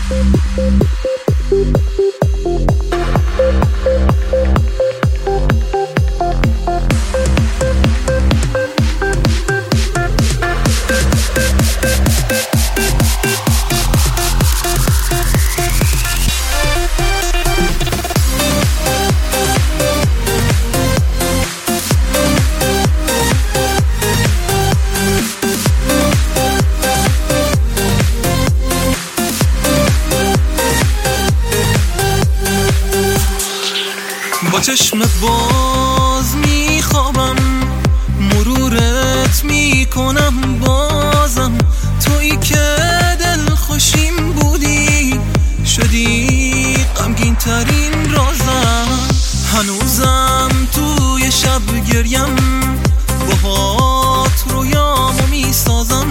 با چشم باز میخوابم، مرورت میکنم بازم. تویی که دل خوشیم بودی، شدی غمگین ترین رازم. هنوزم توی شب گریم، باهات رویامو میسازم.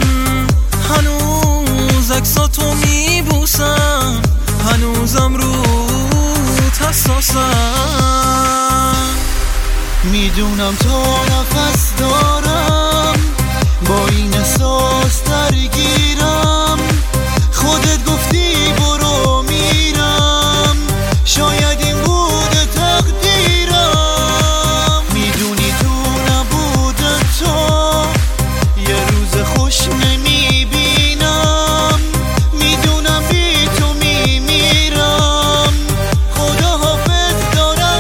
هنوز عکساتو میبوسم، هنوزم روت حساسم. میدونم تا نفس دارم، با این احساس درگیرم. خودت گفتی برو میرم، شاید این بوده تقدیرم. میدونی تو نبود تو یه روز خوش نمیبینم. میدونم بی تو میمیرم، خدا حافظ دارم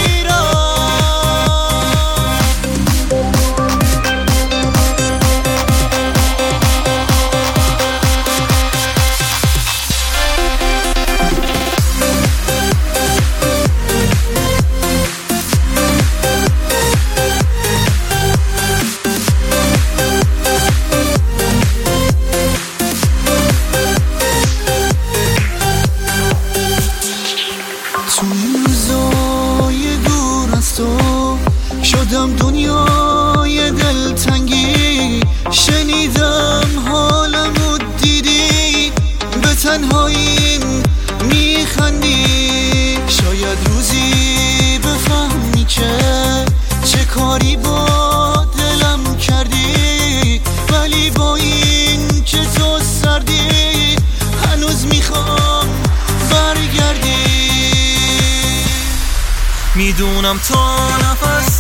تو این روزای دور از تو شدم دنیای دلتنگی. شنیدم حالمو دیدی، به تنهاییم میخندی. شاید روزی بفهمی که چه کاری با دلم کردی، ولی با این که تو سردی هنوز میخوام برگردی. میدونم تا نفس